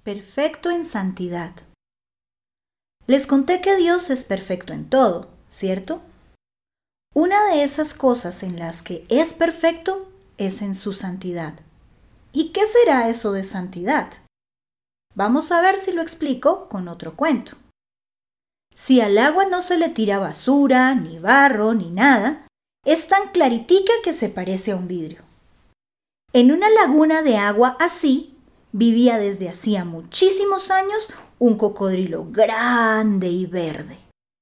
Perfecto en santidad. Les conté que Dios es perfecto en todo, ¿cierto? Una de esas cosas en las que es perfecto es en su santidad. ¿Y qué será eso de santidad? Vamos a ver si lo explico con otro cuento. Si al agua no se le tira basura, ni barro, ni nada, es tan claritica que se parece a un vidrio. En una laguna de agua así, vivía desde hacía muchísimos años un cocodrilo grande y verde.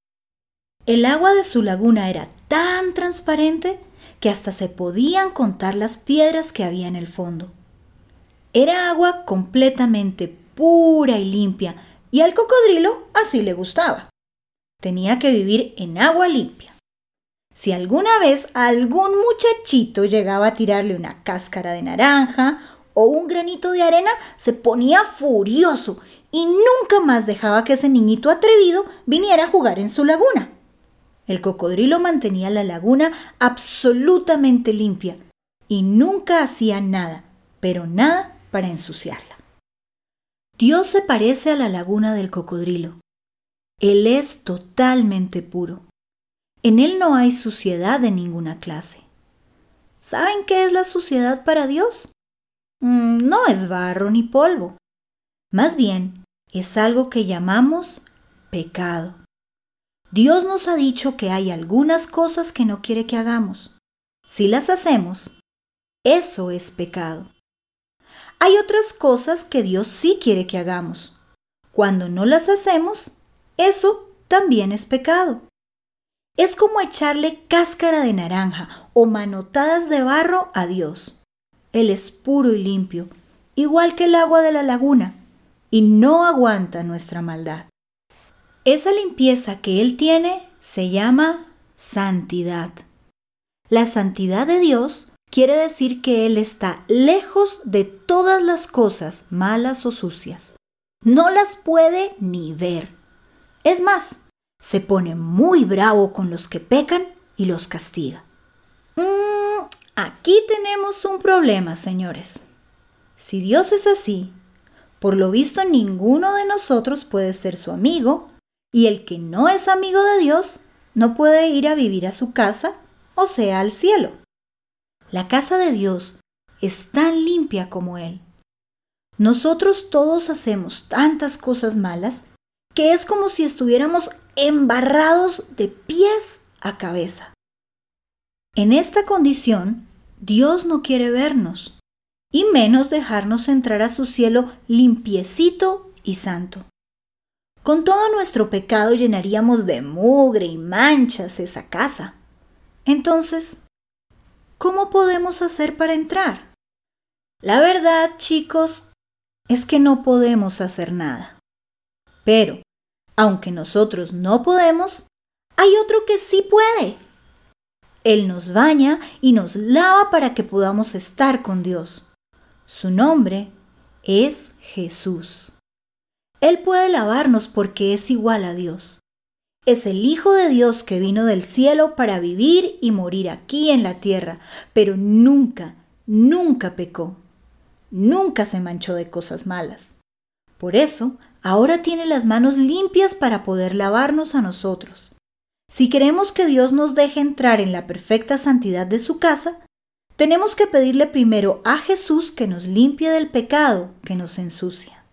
El agua de su laguna era tan transparente que hasta se podían contar las piedras que había en el fondo. Era agua completamente pura y limpia, y al cocodrilo así le gustaba. Tenía que vivir en agua limpia. Si alguna vez algún muchachito llegaba a tirarle una cáscara de naranja o un granito de arena, se ponía furioso y nunca más dejaba que ese niñito atrevido viniera a jugar en su laguna. El cocodrilo mantenía la laguna absolutamente limpia y nunca hacía nada, pero nada para ensuciarla. Dios se parece a la laguna del cocodrilo. Él es totalmente puro. En él no hay suciedad de ninguna clase. ¿Saben qué es la suciedad para Dios? No es barro ni polvo. Más bien, es algo que llamamos pecado. Dios nos ha dicho que hay algunas cosas que no quiere que hagamos. Si las hacemos, eso es pecado. Hay otras cosas que Dios sí quiere que hagamos. Cuando no las hacemos, eso también es pecado. Es como echarle cáscara de naranja o manotadas de barro a Dios. Él es puro y limpio, igual que el agua de la laguna, y no aguanta nuestra maldad. Esa limpieza que Él tiene se llama santidad. La santidad de Dios quiere decir que Él está lejos de todas las cosas malas o sucias. No las puede ni ver. Es más, se pone muy bravo con los que pecan y los castiga. Aquí tenemos un problema, señores. Si Dios es así, por lo visto ninguno de nosotros puede ser su amigo, y el que no es amigo de Dios no puede ir a vivir a su casa, o sea, al cielo. La casa de Dios es tan limpia como Él. Nosotros todos hacemos tantas cosas malas que es como si estuviéramos embarrados de pies a cabeza. En esta condición, Dios no quiere vernos, y menos dejarnos entrar a su cielo limpiecito y santo. Con todo nuestro pecado llenaríamos de mugre y manchas esa casa. Entonces, ¿cómo podemos hacer para entrar? La verdad, chicos, es que no podemos hacer nada. Pero, aunque nosotros no podemos, hay otro que sí puede. Él nos baña y nos lava para que podamos estar con Dios. Su nombre es Jesús. Él puede lavarnos porque es igual a Dios. Es el Hijo de Dios que vino del cielo para vivir y morir aquí en la tierra, pero nunca pecó. Nunca se manchó de cosas malas. Por eso, ahora tiene las manos limpias para poder lavarnos a nosotros. Si queremos que Dios nos deje entrar en la perfecta santidad de su casa, tenemos que pedirle primero a Jesús que nos limpie del pecado que nos ensucia.